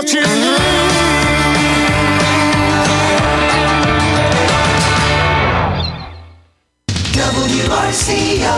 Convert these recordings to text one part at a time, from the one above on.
what you need. WRCO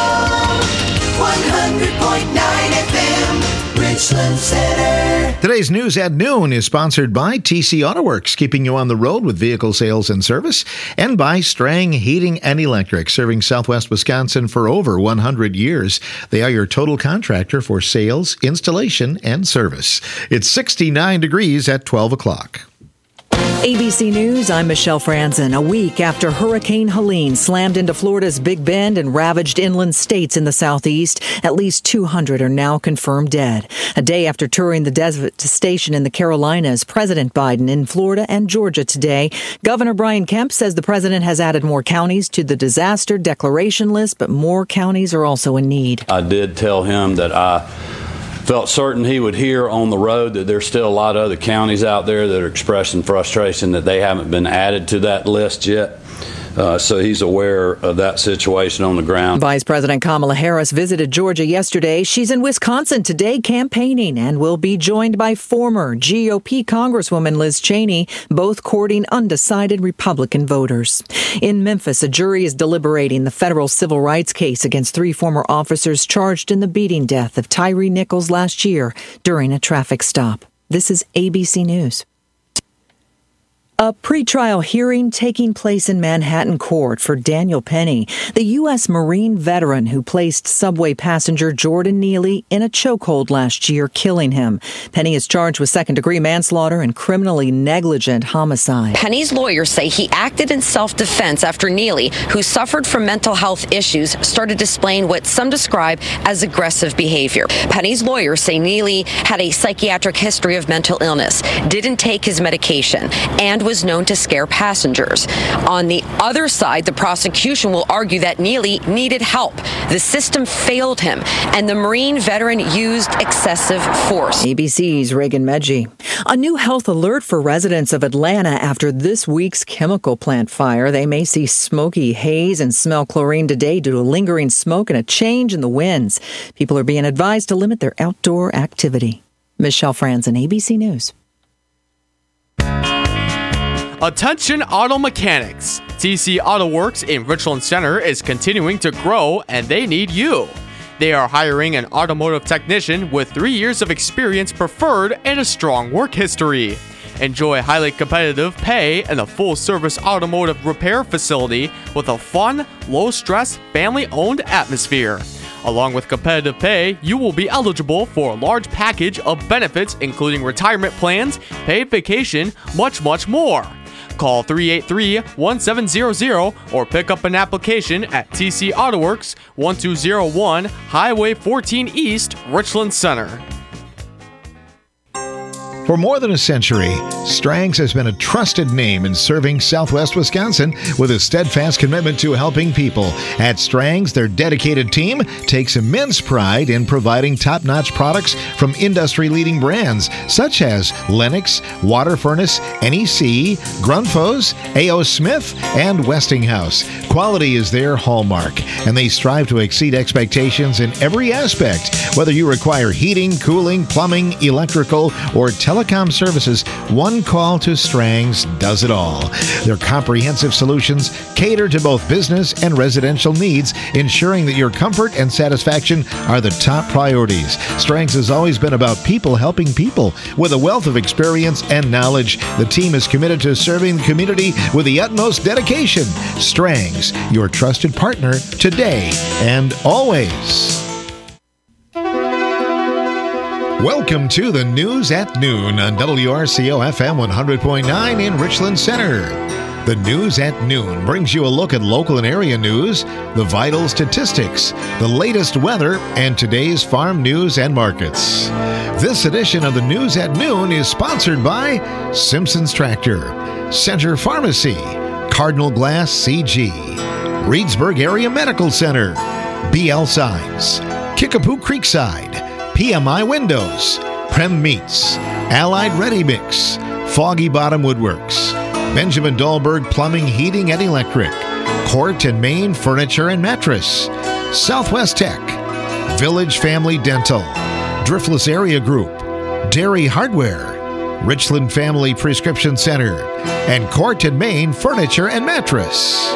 100.9 FM, Richland Center. Today's News at Noon is sponsored by TC Auto Works, keeping you on the road with vehicle sales and service, and by Strang Heating and Electric, serving Southwest Wisconsin for over 100 years. They are your total contractor for sales, installation, and service. It's 69 degrees at 12 o'clock. ABC News, I'm Michelle Franzen. A week after Hurricane Helene slammed into Florida's Big Bend and ravaged inland states in the southeast, at least 200 are now confirmed dead. A day after touring the devastation in the Carolinas, President Biden in Florida and Georgia today. Governor Brian Kemp says the president has added more counties to the disaster declaration list, but more counties are also in need. I did tell him that I felt certain he would hear on the road that there's still a lot of other counties out there that are expressing frustration that they haven't been added to that list yet. So he's aware of that situation on the ground. Vice President Kamala Harris visited Georgia yesterday. She's in Wisconsin today campaigning and will be joined by former GOP Congresswoman Liz Cheney, both courting undecided Republican voters. In Memphis, a jury is deliberating the federal civil rights case against 3 former officers charged in the beating death of Tyree Nichols last year during a traffic stop. This is ABC News. A pretrial hearing taking place in Manhattan court for Daniel Penny, the U.S. Marine veteran who placed subway passenger Jordan Neely in a chokehold last year, killing him. Penny is charged with second-degree manslaughter and criminally negligent homicide. Penny's lawyers say he acted in self-defense after Neely, who suffered from mental health issues, started displaying what some describe as aggressive behavior. Penny's lawyers say Neely had a psychiatric history of mental illness, didn't take his medication, and was known to scare passengers. On the other side, the prosecution will argue that Neely needed help. The system failed him, and the Marine veteran used excessive force. ABC's Reagan Medji. A new health alert for residents of Atlanta after this week's chemical plant fire. They may see smoky haze and smell chlorine today due to lingering smoke and a change in the winds. People are being advised to limit their outdoor activity. Michelle Franzen, ABC News. Attention auto mechanics. TC Auto Works in Richland Center is continuing to grow and they need you. They are hiring an automotive technician with 3 years of experience preferred and a strong work history. Enjoy highly competitive pay and a full-service automotive repair facility with a fun, low-stress, family-owned atmosphere. Along with competitive pay, you will be eligible for a large package of benefits including retirement plans, paid vacation, much more. Call 383-1700 or pick up an application at TC Auto Works, 1201 Highway 14 East, Richland Center. For more than a century, Strang's has been a trusted name in serving Southwest Wisconsin with a steadfast commitment to helping people. At Strang's, their dedicated team takes immense pride in providing top-notch products from industry-leading brands such as Lennox, Water Furnace, NEC, Grundfos, A.O. Smith, and Westinghouse. Quality is their hallmark, and they strive to exceed expectations in every aspect. Whether you require heating, cooling, plumbing, electrical, or telecom services, one call to Strang's does it all. Their comprehensive solutions cater to both business and residential needs, ensuring that your comfort and satisfaction are the top priorities. Strang's has always been about people helping people. With a wealth of experience and knowledge, the team is committed to serving the community with the utmost dedication. Strang's, your trusted partner today and always. Welcome to the News at Noon on WRCO FM 100.9 in Richland Center. The News at Noon brings you a look at local and area news, the vital statistics, the latest weather, and today's farm news and markets. This edition of the News at Noon is sponsored by Simpson's Tractor, Center Pharmacy, Cardinal Glass CG, Reedsburg Area Medical Center, BL Signs, Kickapoo Creekside, PMI Windows, Prem Meats, Allied Ready Mix, Foggy Bottom Woodworks, Benjamin Dahlberg Plumbing, Heating and Electric, Court and Main Furniture and Mattress, Southwest Tech, Village Family Dental, Driftless Area Group, Dairy Hardware, Richland Family Prescription Center, and Court and Main Furniture and Mattress.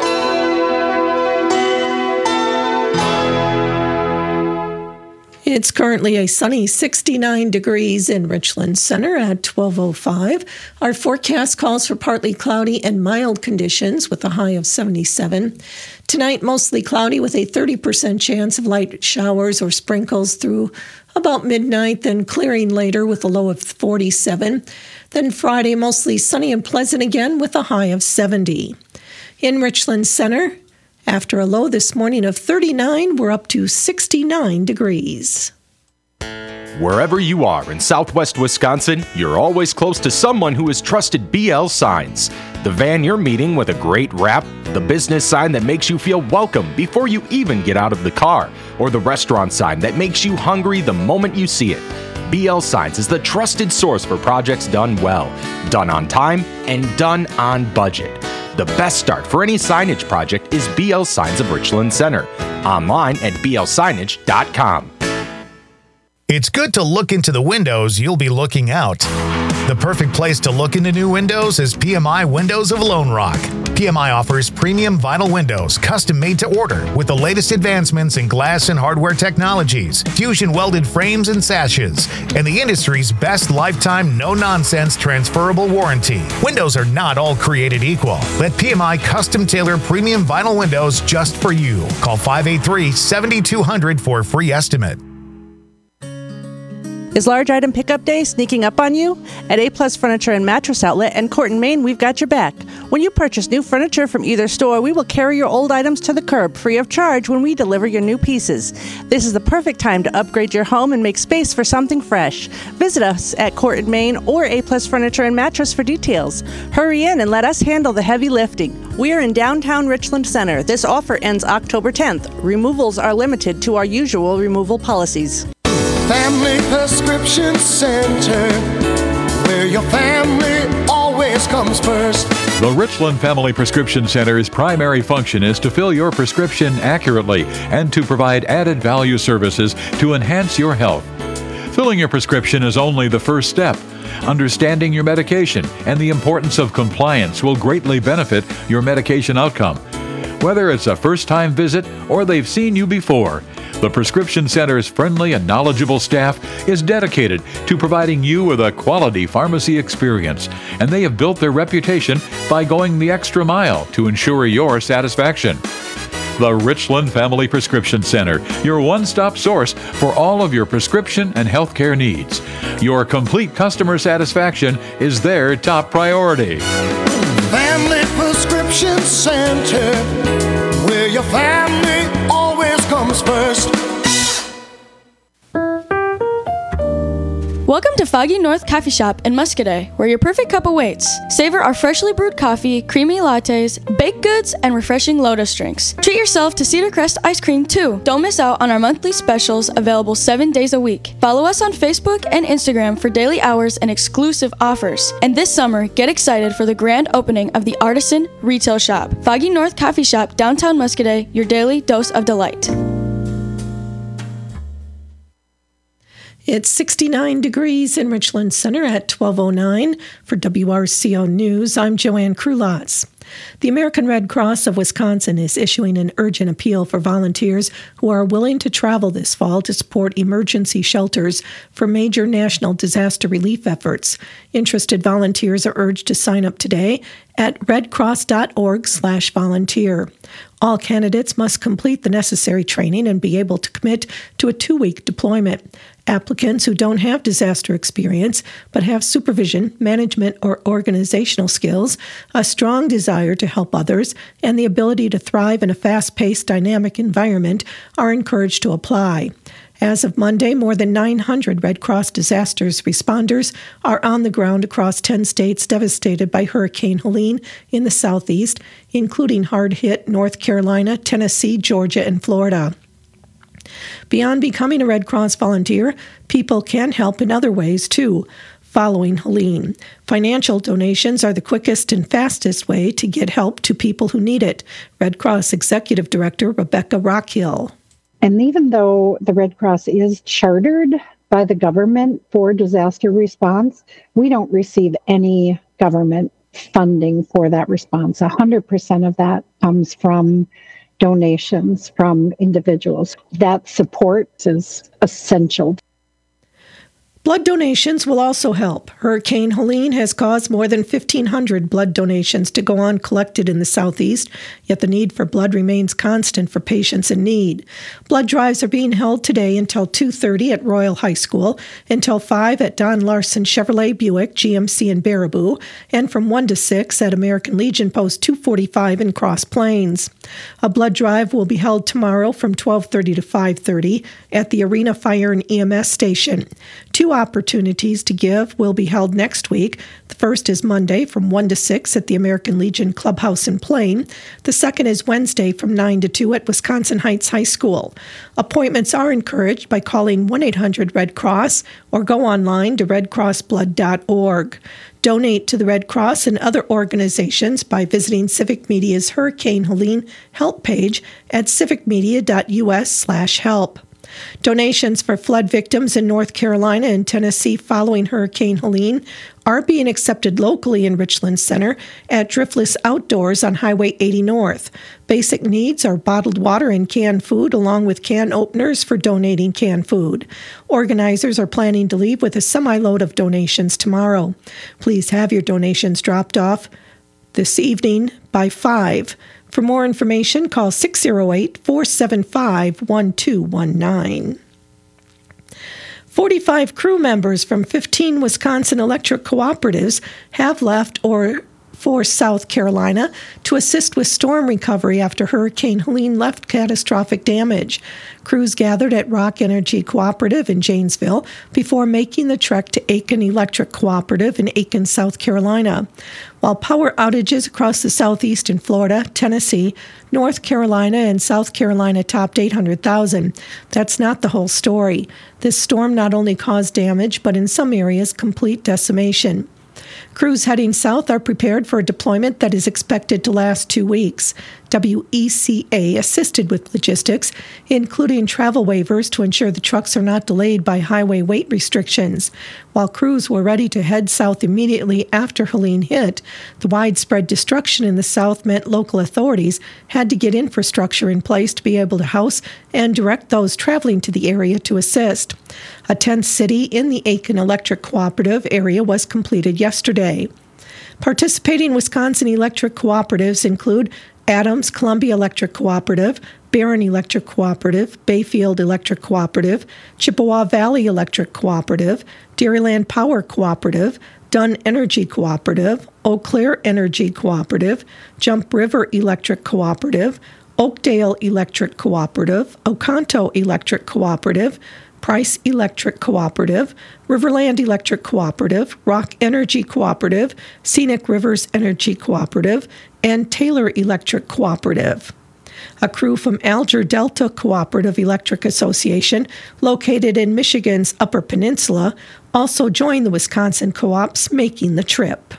It's currently a sunny 69 degrees in Richland Center at 12:05. Our forecast calls for partly cloudy and mild conditions with a high of 77. Tonight, mostly cloudy with a 30% chance of light showers or sprinkles through about midnight, then clearing later with a low of 47. Then Friday, mostly sunny and pleasant again with a high of 70. In Richland Center, after a low this morning of 39, we're up to 69 degrees. Wherever you are in Southwest Wisconsin, you're always close to someone who has trusted BL Signs. The van you're meeting with a great wrap, the business sign that makes you feel welcome before you even get out of the car, or the restaurant sign that makes you hungry the moment you see it. BL Signs is the trusted source for projects done well, done on time, and done on budget. The best start for any signage project is BL Signs of Richland Center. Online at blsignage.com. It's good to look into the windows you'll be looking out. The perfect place to look into new windows is PMI Windows of Lone Rock. PMI offers premium vinyl windows, custom made to order, with the latest advancements in glass and hardware technologies, fusion welded frames and sashes, and the industry's best lifetime no-nonsense transferable warranty. Windows are not all created equal. Let PMI custom tailor premium vinyl windows just for you. Call 583-7200 for a free estimate. Is large item pickup day sneaking up on you? At A-Plus Furniture and Mattress Outlet and Court and Main, we've got your back. When you purchase new furniture from either store, we will carry your old items to the curb free of charge when we deliver your new pieces. This is the perfect time to upgrade your home and make space for something fresh. Visit us at Court and Main or A-Plus Furniture and Mattress for details. Hurry in and let us handle the heavy lifting. We are in downtown Richland Center. This offer ends October 10th. Removals are limited to our usual removal policies. Family Prescription Center, where your family always comes first. The Richland Family Prescription Center's primary function is to fill your prescription accurately and to provide added value services to enhance your health. Filling your prescription is only the first step. Understanding your medication and the importance of compliance will greatly benefit your medication outcome. Whether it's a first-time visit or they've seen you before, the Prescription Center's friendly and knowledgeable staff is dedicated to providing you with a quality pharmacy experience, and they have built their reputation by going the extra mile to ensure your satisfaction. The Richland Family Prescription Center, your one-stop source for all of your prescription and healthcare needs. Your complete customer satisfaction is their top priority. Family Prescription Center, where your family always comes first. Welcome to Foggy North Coffee Shop in Muscadet, where your perfect cup awaits. Savor our freshly brewed coffee, creamy lattes, baked goods, and refreshing Lotus drinks. Treat yourself to Cedar Crest ice cream, too. Don't miss out on our monthly specials available 7 days a week. Follow us on Facebook and Instagram for daily hours and exclusive offers. And this summer, get excited for the grand opening of the Artisan Retail Shop. Foggy North Coffee Shop, downtown Muscadet, your daily dose of delight. It's 69 degrees in Richland Center at 12:09. For WRCO News, I'm Joanne Krulotz. The American Red Cross of Wisconsin is issuing an urgent appeal for volunteers who are willing to travel this fall to support emergency shelters for major national disaster relief efforts. Interested volunteers are urged to sign up today at redcross.org/volunteer. All candidates must complete the necessary training and be able to commit to a 2-week deployment. Applicants who don't have disaster experience but have supervision, management, or organizational skills, a strong desire to help others, and the ability to thrive in a fast-paced, dynamic environment are encouraged to apply. As of Monday, more than 900 Red Cross disasters responders are on the ground across 10 states devastated by Hurricane Helene in the southeast, including hard-hit North Carolina, Tennessee, Georgia, and Florida. Beyond becoming a Red Cross volunteer, people can help in other ways, too. Following Helene, financial donations are the quickest and fastest way to get help to people who need it. Red Cross Executive Director Rebecca Rockhill. And even though the Red Cross is chartered by the government for disaster response. We don't receive any government funding for that response. 100% of that comes from donations from individuals. That support is essential. Blood donations will also help. Hurricane Helene has caused more than 1,500 blood donations to go uncollected in the southeast, yet the need for blood remains constant for patients in need. Blood drives are being held today until 2:30 at Royal High School, until 5 at Don Larson Chevrolet Buick GMC in Baraboo, and from 1 to 6 at American Legion Post 245 in Cross Plains. A blood drive will be held tomorrow from 12:30 to 5:30 at the Arena Fire and EMS station. 2 opportunities to give will be held next week. The first is Monday from 1 to 6 at the American Legion Clubhouse in Plain. The second is Wednesday from 9 to 2 at Wisconsin Heights High School. Appointments are encouraged by calling 1-800-RED CROSS or go online to redcrossblood.org. Donate to the Red Cross and other organizations by visiting Civic Media's Hurricane Helene help page at civicmedia.us/help. Donations for flood victims in North Carolina and Tennessee following Hurricane Helene are being accepted locally in Richland Center at Driftless Outdoors on Highway 80 North. Basic needs are bottled water and canned food, along with can openers for donating canned food. Organizers are planning to leave with a semi-load of donations tomorrow. Please have your donations dropped off this evening by 5. For more information, call 608-475-1219. 45 crew members from 15 Wisconsin electric cooperatives have left for South Carolina to assist with storm recovery after Hurricane Helene left catastrophic damage. Crews gathered at Rock Energy Cooperative in Janesville before making the trek to Aiken Electric Cooperative in Aiken, South Carolina. While power outages across the southeast in Florida, Tennessee, North Carolina, and South Carolina topped 800,000. That's not the whole story. This storm not only caused damage, but in some areas, complete decimation. Crews heading south are prepared for a deployment that is expected to last 2 weeks. WECA assisted with logistics, including travel waivers to ensure the trucks are not delayed by highway weight restrictions. While crews were ready to head south immediately after Helene hit, the widespread destruction in the south meant local authorities had to get infrastructure in place to be able to house and direct those traveling to the area to assist. A 10th city in the Aiken Electric Cooperative area was completed yesterday. Participating Wisconsin electric cooperatives include Adams Columbia Electric Cooperative, Barron Electric Cooperative, Bayfield Electric Cooperative, Chippewa Valley Electric Cooperative, Dairyland Power Cooperative, Dunn Energy Cooperative, Eau Claire Energy Cooperative, Jump River Electric Cooperative, Oakdale Electric Cooperative, Oconto Electric Cooperative, Price Electric Cooperative, Riverland Electric Cooperative, Rock Energy Cooperative, Scenic Rivers Energy Cooperative, and Taylor Electric Cooperative. A crew from Alger Delta Cooperative Electric Association, located in Michigan's Upper Peninsula, also joined the Wisconsin co-ops making the trip.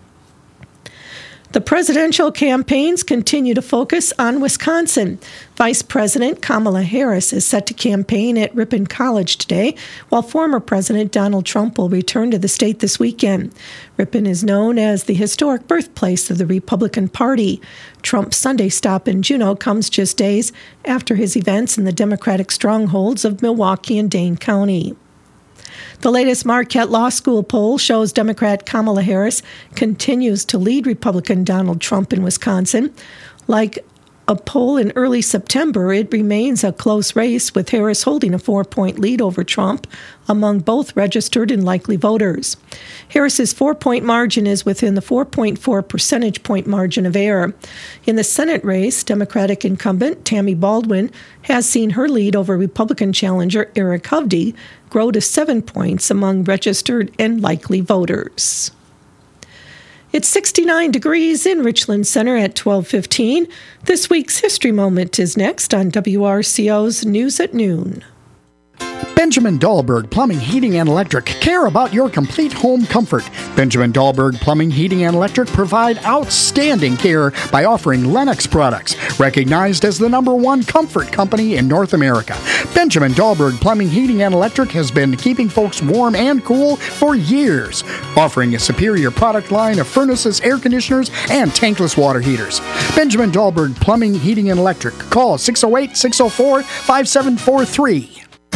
The presidential campaigns continue to focus on Wisconsin. Vice President Kamala Harris is set to campaign at Ripon College today, while former President Donald Trump will return to the state this weekend. Ripon is known as the historic birthplace of the Republican Party. Trump's Sunday stop in Juneau comes just days after his events in the Democratic strongholds of Milwaukee and Dane County. The latest Marquette Law School poll shows Democrat Kamala Harris continues to lead Republican Donald Trump in Wisconsin. Like a poll in early September, it remains a close race, with Harris holding a 4-point lead over Trump among both registered and likely voters. Harris's 4-point margin is within the 4.4 percentage point margin of error. In the Senate race, Democratic incumbent Tammy Baldwin has seen her lead over Republican challenger Eric Hovde grow to 7 points among registered and likely voters. It's 69 degrees in Richland Center at 12:15. This week's History Moment is next on WRCO's News at Noon. Benjamin Dahlberg Plumbing, Heating, and Electric care about your complete home comfort. Benjamin Dahlberg Plumbing, Heating, and Electric provide outstanding care by offering Lennox products, recognized as the #1 comfort company in North America. Benjamin Dahlberg Plumbing, Heating, and Electric has been keeping folks warm and cool for years, offering a superior product line of furnaces, air conditioners, and tankless water heaters. Benjamin Dahlberg Plumbing, Heating, and Electric. Call 608-604-5743.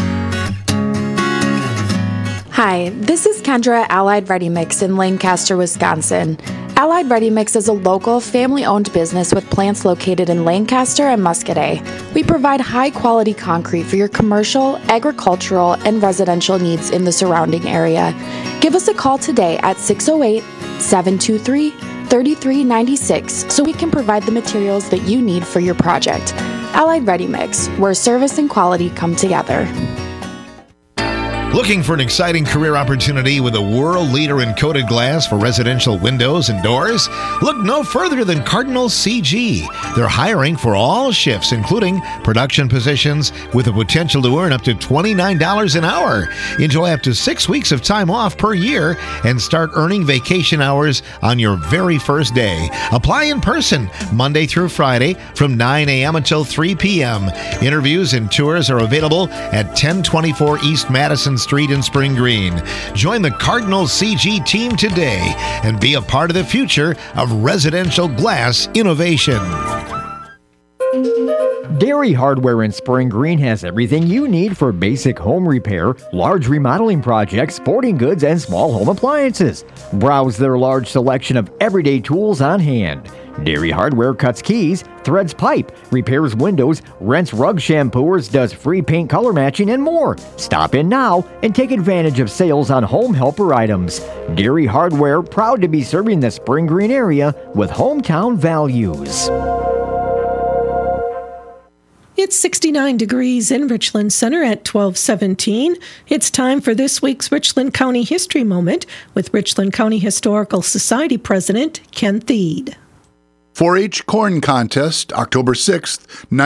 Hi, this is Kendra at Allied Ready Mix in Lancaster, Wisconsin. Allied Ready Mix is a local, family-owned business with plants located in Lancaster and Muscadet. We provide high-quality concrete for your commercial, agricultural, and residential needs in the surrounding area. Give us a call today at 608-723-3396 so we can provide the materials that you need for your project. Allied Ready Mix, where service and quality come together. Looking for an exciting career opportunity with a world leader in coated glass for residential windows and doors? Look no further than Cardinal CG. They're hiring for all shifts, including production positions, with the potential to earn up to $29 an hour. Enjoy up to 6 weeks of time off per year and start earning vacation hours on your very first day. Apply in person Monday through Friday from 9 a.m. until 3 p.m. Interviews and tours are available at 1024 East Madison Street in Spring Green. Join the Cardinal CG team today and be a part of the future of residential glass innovation. Dairy Hardware in Spring Green has everything you need for basic home repair, large remodeling projects, sporting goods, and small home appliances. Browse their large selection of everyday tools on hand. Dairy Hardware cuts keys, threads pipe, repairs windows, rents rug shampooers, does free paint color matching, and more. Stop in now and take advantage of sales on home helper items. Dairy Hardware, proud to be serving the Spring Green area with hometown values. It's 69 degrees in Richland Center at 12:17. It's time for this week's Richland County History Moment with Richland County Historical Society President Ken Thiede. 4-H Corn Contest, October 6th,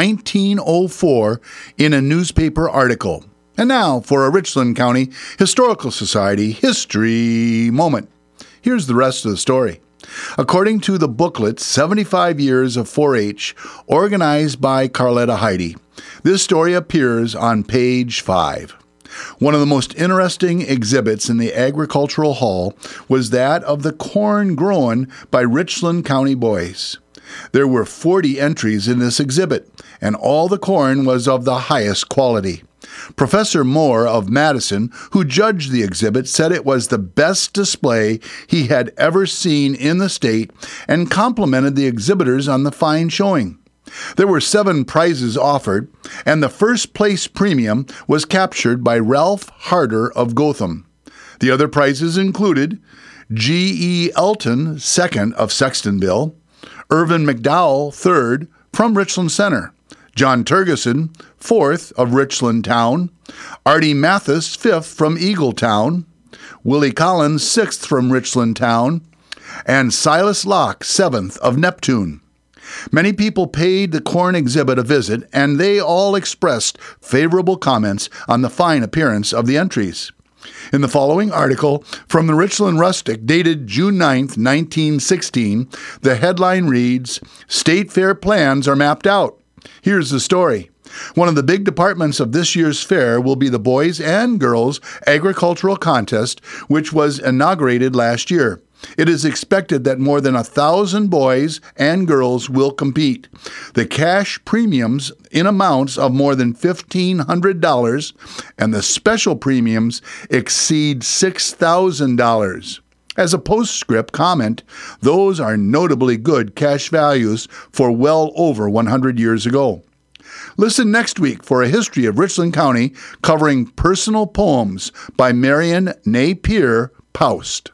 1904, in a newspaper article. And now for a Richland County Historical Society History Moment. Here's the rest of the story. According to the booklet, 75 Years of 4-H, organized by Carletta Heide, this story appears on page 5. One of the most interesting exhibits in the Agricultural Hall was that of the corn grown by Richland County boys. There were 40 entries in this exhibit, and all the corn was of the highest quality. Professor Moore of Madison, who judged the exhibit, said it was the best display he had ever seen in the state and complimented the exhibitors on the fine showing. There were 7 prizes offered, and the first place premium was captured by Ralph Harder of Gotham. The other prizes included G.E. Elton, 2nd of Sextonville, Irvin McDowell, 3rd, from Richland Center, John Turgeson, 4th of Richland Town, Artie Mathis, 5th from Eagletown, Willie Collins, 6th from Richland Town, and Silas Locke, 7th of Neptune. Many people paid the corn exhibit a visit, and they all expressed favorable comments on the fine appearance of the entries. In the following article from the Richland Rustic, dated June 9, 1916, the headline reads, "State Fair plans are mapped out." Here's the story. One of the big departments of this year's fair will be the Boys and Girls Agricultural Contest, which was inaugurated last year. It is expected that more than 1,000 boys and girls will compete. The cash premiums in amounts of more than $1,500 and the special premiums exceed $6,000. As a postscript comment, those are notably good cash values for well over 100 years ago. Listen next week for a history of Richland County covering personal poems by Marion Napier Paust.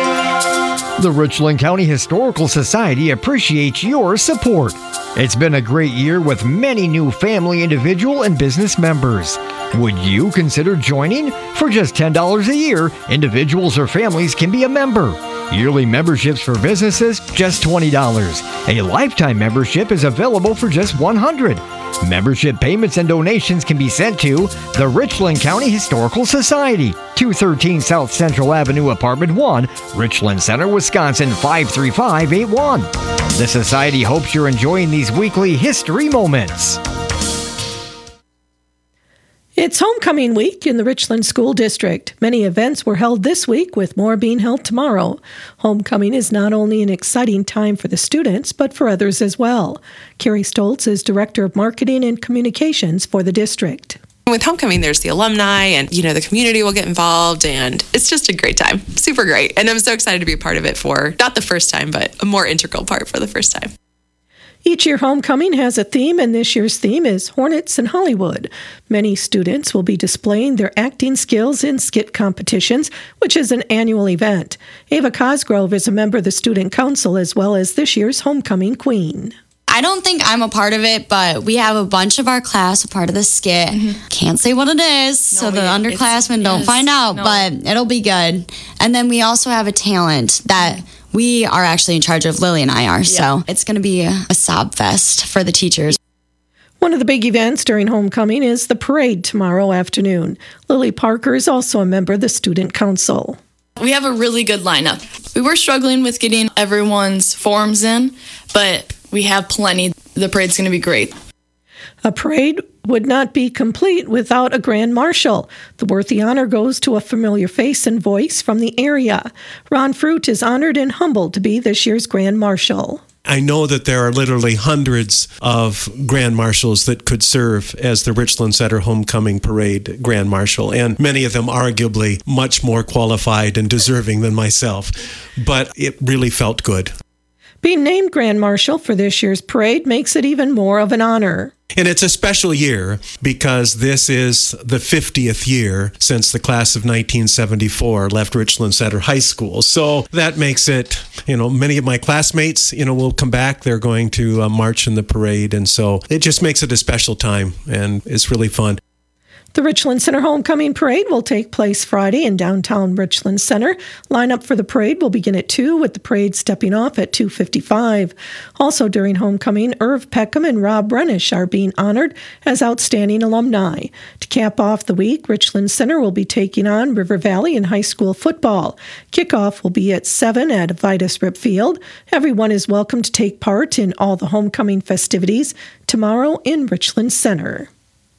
The Richland County Historical Society appreciates your support. It's been a great year with many new family, individual, and business members. Would you consider joining? For just $10 a year, individuals or families can be a member. Yearly memberships for businesses, just $20. A lifetime membership is available for just $100. Membership payments and donations can be sent to the Richland County Historical Society, 213 South Central Avenue, Apartment 1, Richland Center, Wisconsin, 53581. The Society hopes you're enjoying these weekly history moments. It's homecoming week in the Richland School District. Many events were held this week, with more being held tomorrow. Homecoming is not only an exciting time for the students, but for others as well. Carrie Stoltz is Director of Marketing and Communications for the district. With homecoming, there's the alumni and, the community will get involved, and it's just a great time. Super great. And I'm so excited to be a part of it for not the first time, but a more integral part for the first time. Each year, homecoming has a theme, and this year's theme is Hornets in Hollywood. Many students will be displaying their acting skills in skit competitions, which is an annual event. Ava Cosgrove is a member of the Student Council as well as this year's homecoming queen. I don't think I'm a part of it, but we have a bunch of our class a part of the skit. Can't say what it is, so the underclassmen don't find out, but it'll be good. And then we also have a talent that we are actually in charge of. Lily and I are, so it's going to be a sob fest for the teachers. One of the big events during homecoming is the parade tomorrow afternoon. Lily Parker is also a member of the Student Council. We have a really good lineup. We were struggling with getting everyone's forms in, but we have plenty. The parade's going to be great. A parade would not be complete without a Grand Marshal. The worthy honor goes to a familiar face and voice from the area. Ron Fruit is honored and humbled to be this year's Grand Marshal. I know that there are literally hundreds of Grand Marshals that could serve as the Richland Center Homecoming Parade Grand Marshal, and many of them arguably much more qualified and deserving than myself. But it really felt good. Being named Grand Marshal for this year's parade makes it even more of an honor. And it's a special year because this is the 50th year since the class of 1974 left Richland Center High School. So that makes it, many of my classmates, will come back. They're going to march in the parade. And so it just makes it a special time, and it's really fun. The Richland Center Homecoming Parade will take place Friday in downtown Richland Center. Lineup for the parade will begin at 2, with the parade stepping off at 2:55. Also during homecoming, Irv Peckham and Rob Brennish are being honored as outstanding alumni. To cap off the week, Richland Center will be taking on River Valley in high school football. Kickoff will be at 7 at Vitus Rip Field. Everyone is welcome to take part in all the homecoming festivities tomorrow in Richland Center.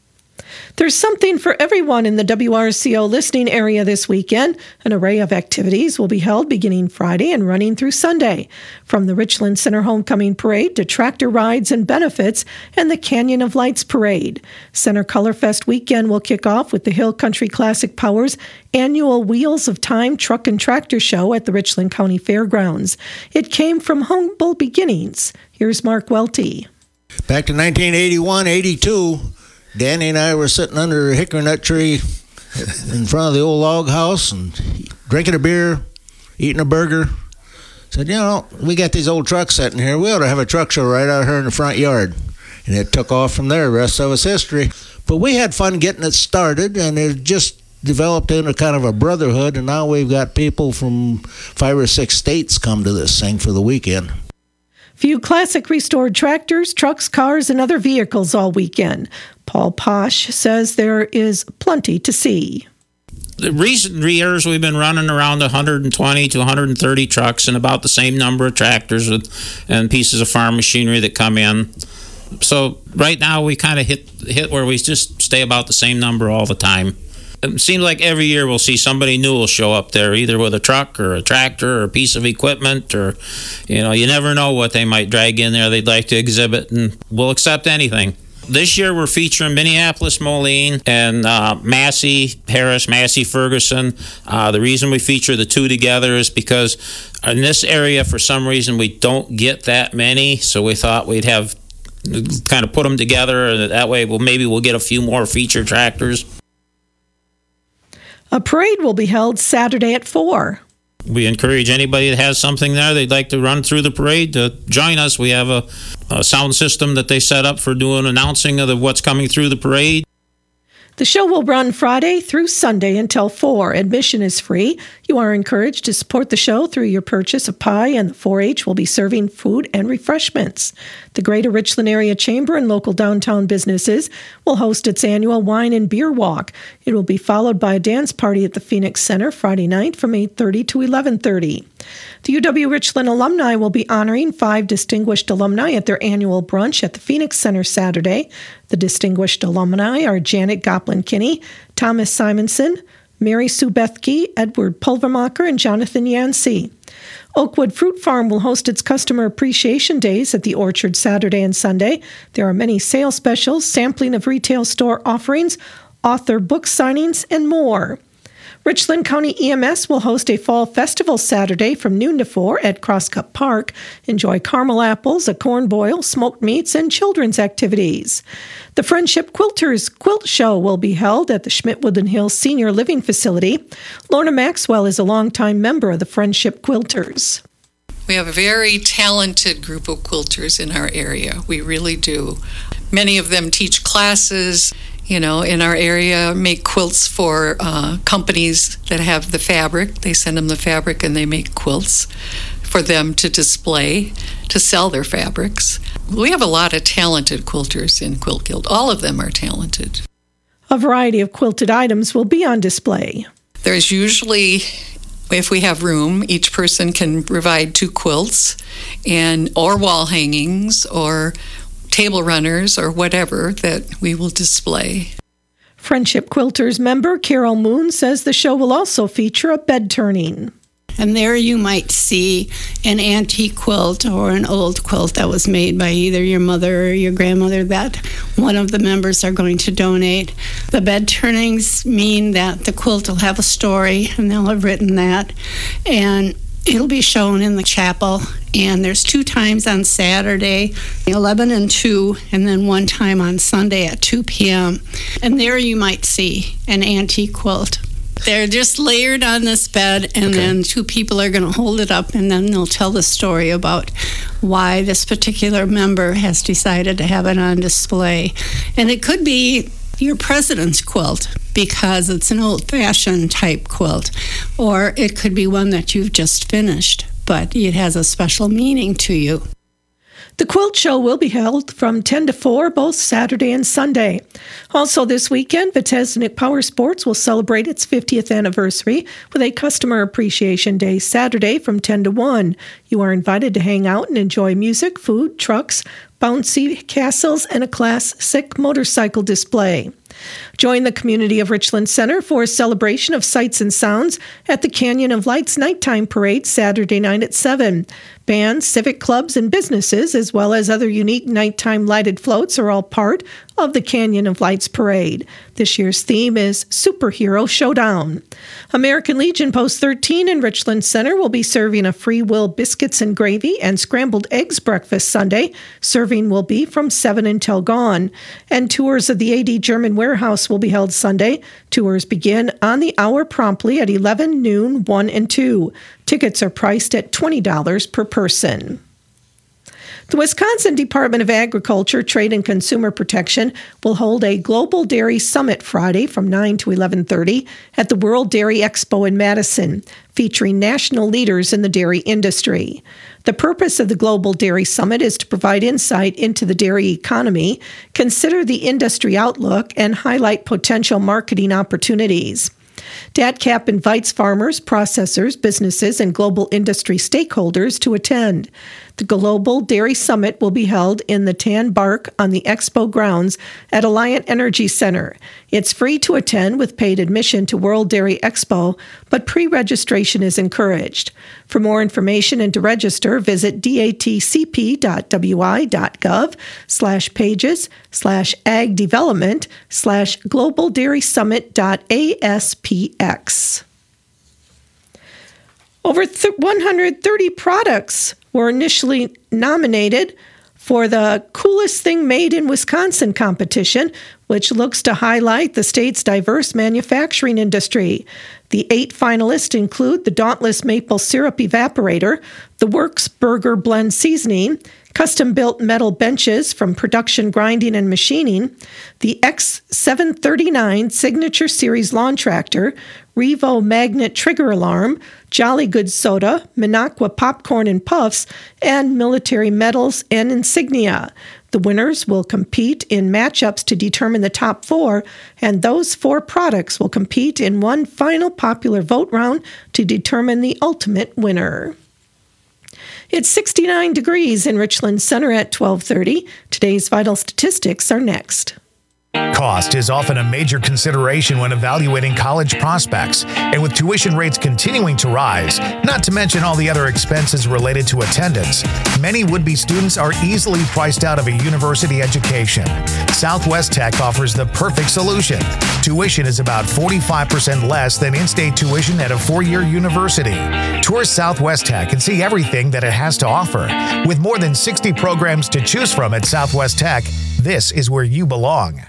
There's something for everyone in the WRCO listening area this weekend. An array of activities will be held beginning Friday and running through Sunday. From the Richland Center Homecoming Parade to tractor rides and benefits and the Canyon of Lights Parade. Center Color Fest weekend will kick off with the Hill Country Classic Power's annual Wheels of Time Truck and Tractor Show at the Richland County Fairgrounds. It came from humble beginnings. Here's Mark Welty. Back to 1981-82. Danny and I were sitting under a hickory nut tree in front of the old log house and drinking a beer, eating a burger. Said, we got these old trucks sitting here. We ought to have a truck show right out here in the front yard. And it took off from there. The rest of it's history. But we had fun getting it started, and it just developed into kind of a brotherhood. And now we've got people from 5 or 6 states come to this thing for the weekend. View classic restored tractors, trucks, cars, and other vehicles all weekend. Paul Posh says there is plenty to see. The recent years, we've been running around 120 to 130 trucks and about the same number of tractors and pieces of farm machinery that come in. So right now, we kind of hit where we just stay about the same number all the time. It seems like every year we'll see somebody new will show up there, either with a truck or a tractor or a piece of equipment, or, you never know what they might drag in there they'd like to exhibit, and we'll accept anything. This year we're featuring Minneapolis Moline and Massey Harris, Massey Ferguson. The reason we feature the two together is because in this area, for some reason, we don't get that many, so we thought we'd have kind of put them together, and that way maybe we'll get a few more featured tractors. A parade will be held Saturday at 4. We encourage anybody that has something there they'd like to run through the parade to join us. We have a sound system that they set up for doing announcing of what's coming through the parade. The show will run Friday through Sunday until 4. Admission is free. You are encouraged to support the show through your purchase of pie, and the 4-H will be serving food and refreshments. The Greater Richland Area Chamber and local downtown businesses will host its annual wine and beer walk. It will be followed by a dance party at the Phoenix Center Friday night from 8:30 to 11:30. The UW-Richland alumni will be honoring 5 distinguished alumni at their annual brunch at the Phoenix Center Saturday. The distinguished alumni are Janet Goplin-Kinney, Thomas Simonson, Mary Sue Bethke, Edward Pulvermacher, and Jonathan Yancey. Oakwood Fruit Farm will host its Customer Appreciation Days at the Orchard Saturday and Sunday. There are many sales specials, sampling of retail store offerings, author book signings, and more. Richland County EMS will host a fall festival Saturday from noon to 4 at Crosscup Park. Enjoy caramel apples, a corn boil, smoked meats, and children's activities. The Friendship Quilters Quilt Show will be held at the Schmidt-Woodland Hills Senior Living Facility. Lorna Maxwell is a longtime member of the Friendship Quilters. We have a very talented group of quilters in our area. We really do. Many of them teach classes, in our area, make quilts for companies that have the fabric. They send them the fabric and they make quilts for them to display, to sell their fabrics. We have a lot of talented quilters in Quilt Guild. All of them are talented. A variety of quilted items will be on display. There's usually, if we have room, each person can provide 2 quilts or wall hangings or table runners or whatever that we will display. Friendship Quilters member Carol Moon says the show will also feature a bed turning. And there you might see an antique quilt or an old quilt that was made by either your mother or your grandmother that one of the members are going to donate. The bed turnings mean that the quilt will have a story, and they'll have written that. And it'll be shown in the chapel, and there's 2 times on Saturday, 11 and 2, and then 1 time on Sunday at 2 p.m. And there you might see an antique quilt. They're just layered on this bed, and then 2 people are going to hold it up, and then they'll tell the story about why this particular member has decided to have it on display. And it could be your president's quilt, because it's an old-fashioned type quilt, or it could be one that you've just finished, but it has a special meaning to you. The quilt show will be held from 10 to 4 both Saturday and Sunday. Also this weekend, Vitesnik Power Sports will celebrate its 50th anniversary with a Customer Appreciation Day Saturday from 10 to 1. You are invited to hang out and enjoy music, food, trucks, bouncy castles, and a Class 6 motorcycle display. Join the community of Richland Center for a celebration of sights and sounds at the Canyon of Lights Nighttime Parade Saturday night at 7. Bands, civic clubs, and businesses, as well as other unique nighttime lighted floats, are all part of the Canyon of Lights Parade. This year's theme is Superhero Showdown. American Legion Post 13 in Richland Center will be serving a Free Will biscuits and gravy and scrambled eggs breakfast Sunday. Serving will be from 7 until gone. And tours of the AD German Warehouse will be held Sunday. Tours begin on the hour promptly at 11, noon, 1, and 2. Tickets are priced at $20 per person. The Wisconsin Department of Agriculture, Trade and Consumer Protection will hold a Global Dairy Summit Friday from 9 to 11:30 at the World Dairy Expo in Madison, featuring national leaders in the dairy industry. The purpose of the Global Dairy Summit is to provide insight into the dairy economy, consider the industry outlook, and highlight potential marketing opportunities. DATCAP invites farmers, processors, businesses, and global industry stakeholders to attend. The Global Dairy Summit will be held in the Tan Bark on the Expo grounds at Alliant Energy Center. It's free to attend with paid admission to World Dairy Expo, but pre-registration is encouraged. For more information and to register, visit datcp.wi.gov/pages/ag-development/globaldairysummit.aspx. Over 130 products were initially nominated for the Coolest Thing Made in Wisconsin competition, which looks to highlight the state's diverse manufacturing industry. The 8 finalists include the Dauntless Maple Syrup Evaporator, the Works Burger Blend Seasoning, Custom-built metal benches from Production Grinding and Machining, the X739 Signature Series Lawn Tractor, Revo Magnet Trigger Alarm, Jolly Good Soda, Minocqua Popcorn and Puffs, and military medals and insignia. The winners will compete in matchups to determine the top 4, and those 4 products will compete in one final popular vote round to determine the ultimate winner. It's 69 degrees in Richland Center at 12:30. Today's vital statistics are next. Cost is often a major consideration when evaluating college prospects, and with tuition rates continuing to rise, not to mention all the other expenses related to attendance, many would-be students are easily priced out of a university education. Southwest Tech offers the perfect solution. Tuition is about 45% less than in-state tuition at a 4-year university. Tour Southwest Tech and see everything that it has to offer. With more than 60 programs to choose from at Southwest Tech, this is where you belong.